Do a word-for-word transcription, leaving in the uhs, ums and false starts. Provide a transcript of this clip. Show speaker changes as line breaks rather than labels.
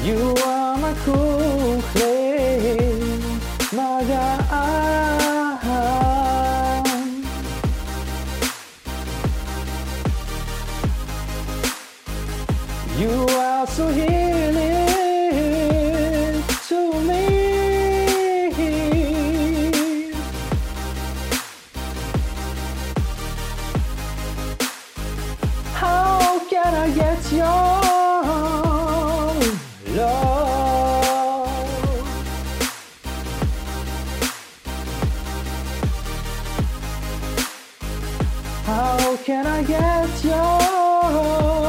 You are my cool flame, my God. You are so healing to me. How can I get your love? How can I get your